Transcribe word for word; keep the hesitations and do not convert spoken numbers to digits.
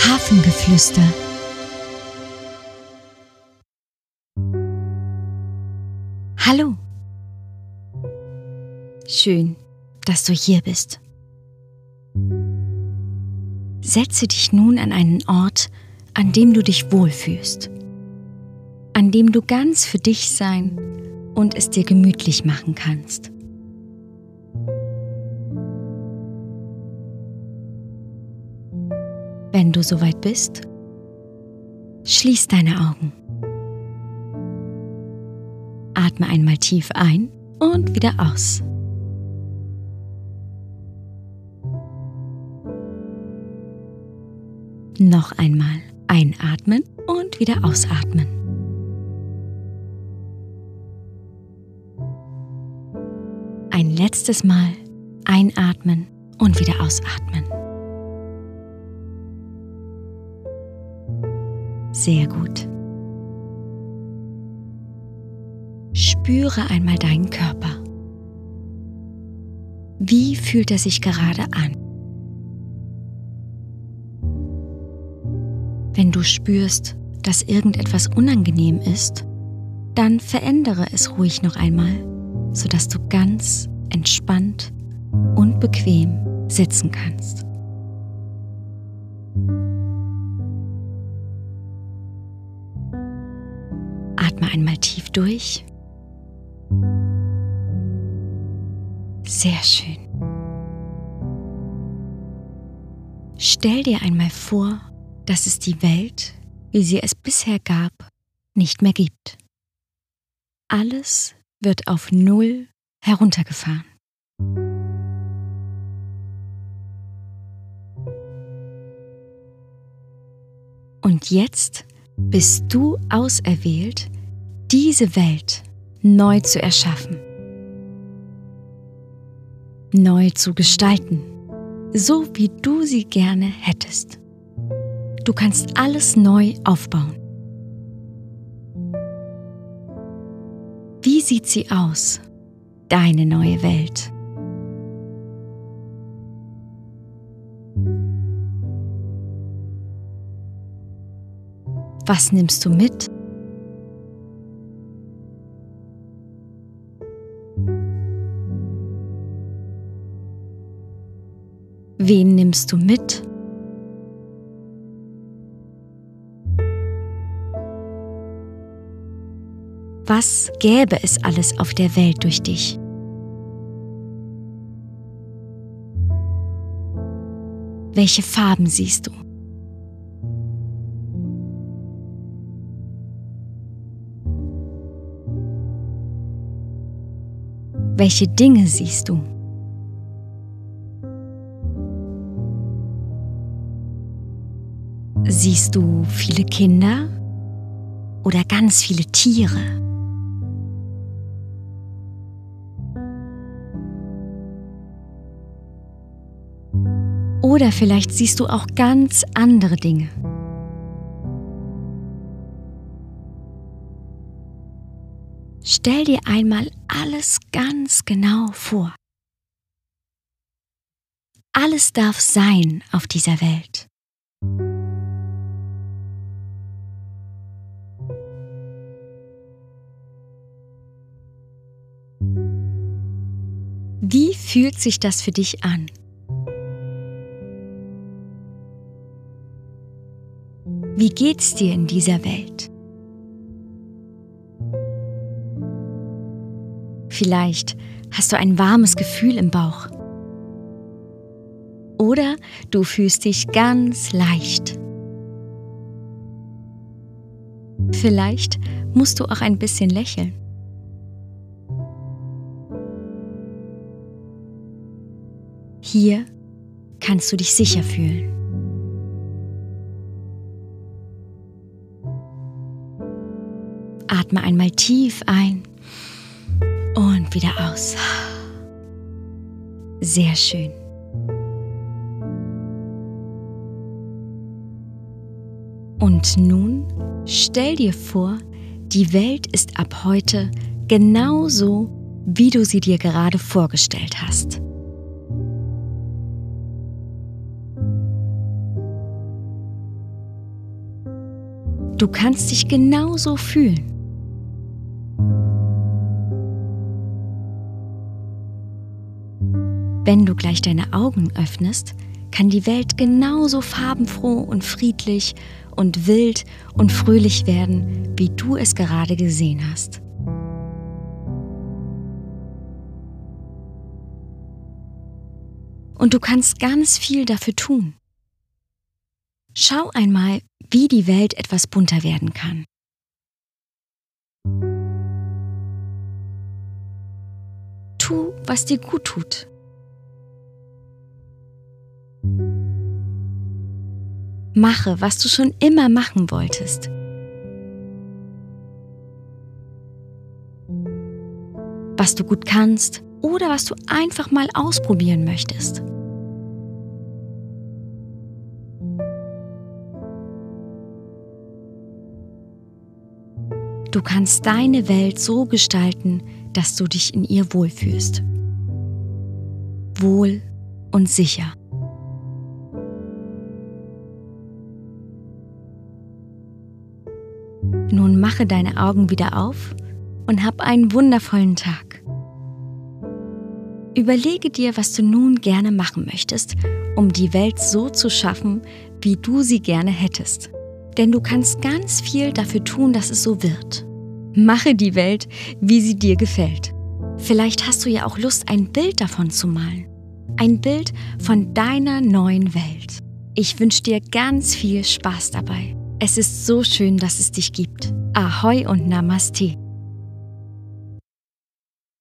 Hafengeflüster. Hallo. Schön, dass du hier bist. Setze dich nun an einen Ort, an dem du dich wohlfühlst, an dem du ganz für dich sein und es dir gemütlich machen kannst. Wenn du soweit bist, schließ deine Augen. Atme einmal tief ein und wieder aus. Noch einmal einatmen und wieder ausatmen. Ein letztes Mal einatmen und wieder ausatmen. Sehr gut. Spüre einmal deinen Körper. Wie fühlt er sich gerade an? Wenn du spürst, dass irgendetwas unangenehm ist, dann verändere es ruhig noch einmal, sodass du ganz entspannt und bequem sitzen kannst. Atme einmal tief durch. Sehr schön. Stell dir einmal vor, dass es die Welt, wie sie es bisher gab, nicht mehr gibt. Alles wird auf Null heruntergefahren. Und jetzt bist du auserwählt, diese Welt neu zu erschaffen, neu zu gestalten, so wie du sie gerne hättest. Du kannst alles neu aufbauen. Wie sieht sie aus, deine neue Welt? Was nimmst du mit? Wen nimmst du mit? Was gäbe es alles auf der Welt durch dich? Welche Farben siehst du? Welche Dinge siehst du? Siehst du viele Kinder oder ganz viele Tiere? Oder vielleicht siehst du auch ganz andere Dinge. Stell dir einmal alles ganz genau vor. Alles darf sein auf dieser Welt. Wie fühlt sich das für dich an? Wie geht's dir in dieser Welt? Vielleicht hast du ein warmes Gefühl im Bauch. Oder du fühlst dich ganz leicht. Vielleicht musst du auch ein bisschen lächeln. Hier kannst du dich sicher fühlen. Atme einmal tief ein und wieder aus. Sehr schön. Und nun stell dir vor, die Welt ist ab heute genau so, wie du sie dir gerade vorgestellt hast. Du kannst dich genauso fühlen. Wenn du gleich deine Augen öffnest, kann die Welt genauso farbenfroh und friedlich und wild und fröhlich werden, wie du es gerade gesehen hast. Und du kannst ganz viel dafür tun. Schau einmal, wie die Welt etwas bunter werden kann. Tu, was dir gut tut. Mache, was du schon immer machen wolltest. Was du gut kannst oder was du einfach mal ausprobieren möchtest. Du kannst deine Welt so gestalten, dass du dich in ihr wohlfühlst. Wohl und sicher. Nun mache deine Augen wieder auf und hab einen wundervollen Tag. Überlege dir, was du nun gerne machen möchtest, um die Welt so zu schaffen, wie du sie gerne hättest. Denn du kannst ganz viel dafür tun, dass es so wird. Mache die Welt, wie sie dir gefällt. Vielleicht hast du ja auch Lust, ein Bild davon zu malen. Ein Bild von deiner neuen Welt. Ich wünsche dir ganz viel Spaß dabei. Es ist so schön, dass es dich gibt. Ahoi und Namaste.